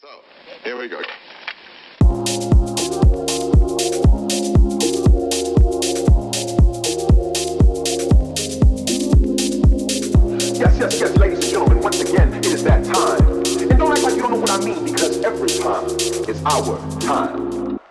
So, here we go. Yes, ladies and gentlemen, once again, it is that time. And don't act like you don't know what I mean, because every time is our time.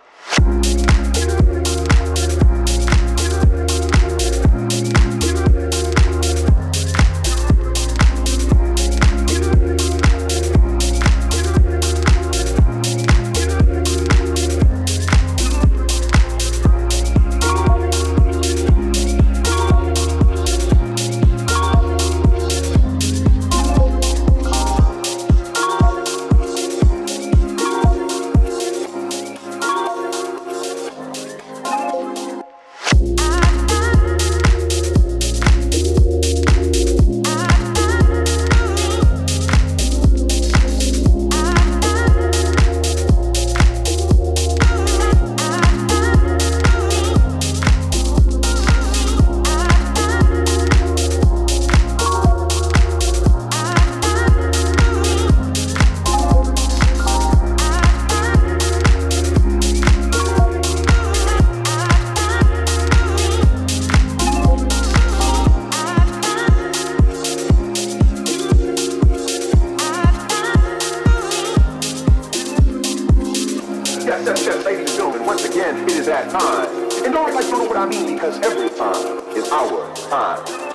Yes, ladies and gentlemen, once again, it is that time. And don't act like you don't know what I mean, because every time is our time.